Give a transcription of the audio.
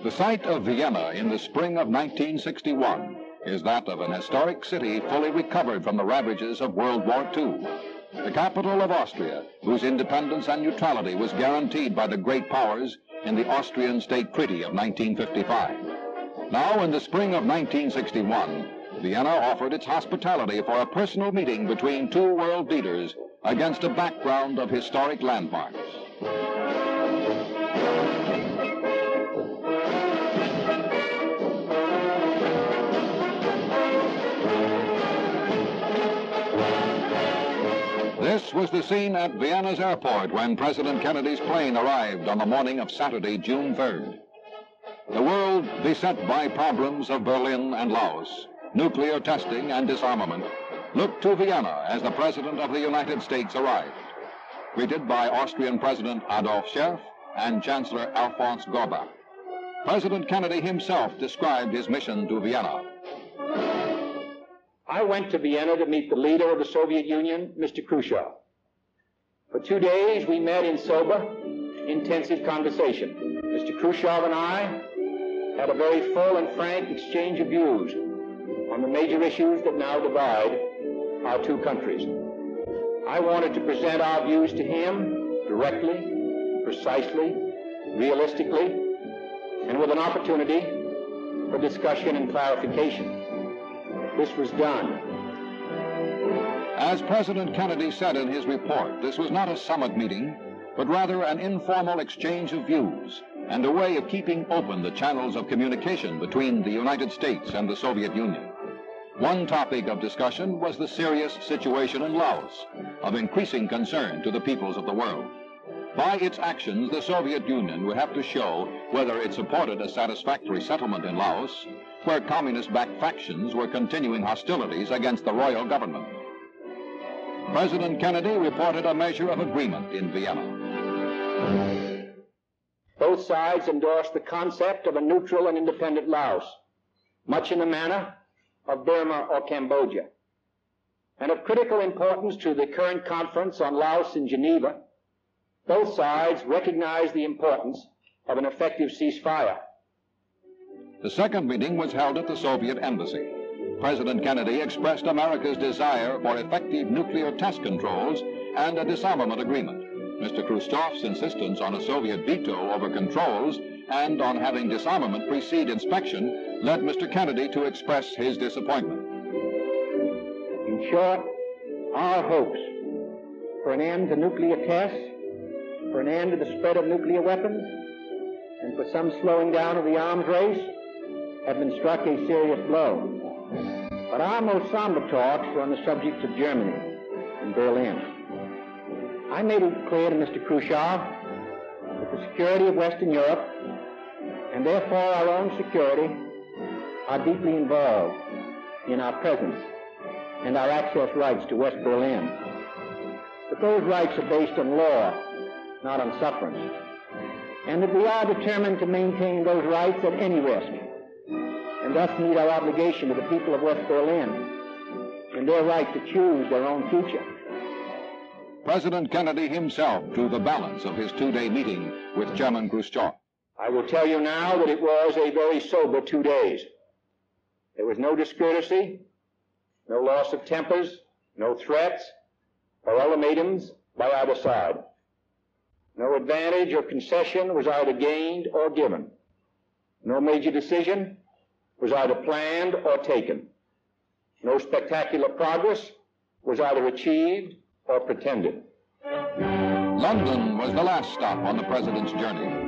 The site of Vienna in the spring of 1961 is that of an historic city fully recovered from the ravages of World War II. The capital of Austria, whose independence and neutrality was guaranteed by the great powers in the Austrian State Treaty of 1955. Now, in the spring of 1961, Vienna offered its hospitality for a personal meeting between two world leaders against a background of historic landmarks. This was the scene at Vienna's airport when President Kennedy's plane arrived on the morning of Saturday, June 3rd. The world, beset by problems of Berlin and Laos, nuclear testing and disarmament, looked to Vienna as the President of the United States arrived, greeted by Austrian President Adolf Scherff and Chancellor Alphonse Gorbach. President Kennedy himself described his mission to Vienna. I went to Vienna to meet the leader of the Soviet Union, Mr. Khrushchev. For 2 days, we met in sober, intensive conversation. Mr. Khrushchev and I had a very full and frank exchange of views on the major issues that now divide our two countries. I wanted to present our views to him directly, precisely, realistically, and with an opportunity for discussion and clarification. This was done. As President Kennedy said in his report, this was not a summit meeting, but rather an informal exchange of views and a way of keeping open the channels of communication between the United States and the Soviet Union. One topic of discussion was the serious situation in Laos, of increasing concern to the peoples of the world. By its actions, the Soviet Union would have to show whether it supported a satisfactory settlement in Laos, where communist-backed factions were continuing hostilities against the royal government. President Kennedy reported a measure of agreement in Vienna. Both sides endorsed the concept of a neutral and independent Laos, much in the manner of Burma or Cambodia. And of critical importance to the current conference on Laos in Geneva, both sides recognized the importance of an effective ceasefire. The second meeting was held at the Soviet embassy. President Kennedy expressed America's desire for effective nuclear test controls and a disarmament agreement. Mr. Khrushchev's insistence on a Soviet veto over controls and on having disarmament precede inspection led Mr. Kennedy to express his disappointment. In short, our hopes for an end to nuclear tests, for an end to the spread of nuclear weapons, and for some slowing down of the arms race have been struck a serious blow. But our most somber talks were on the subject of Germany in Berlin. I made it clear to Mr. Khrushchev that the security of Western Europe, and therefore our own security, are deeply involved in our presence and our access rights to West Berlin. But those rights are based on law, not on sufferance, and that we are determined to maintain those rights at any risk, and thus meet our obligation to the people of West Berlin and their right to choose their own future. President Kennedy himself drew the balance of his 2-day meeting with Chairman Khrushchev. I will tell you now that it was a very sober 2 days. There was no discourtesy, no loss of tempers, no threats or ultimatums by either side. No advantage or concession was either gained or given. No major decision was either planned or taken. No spectacular progress was either achieved or pretended. London was the last stop on the President's journey.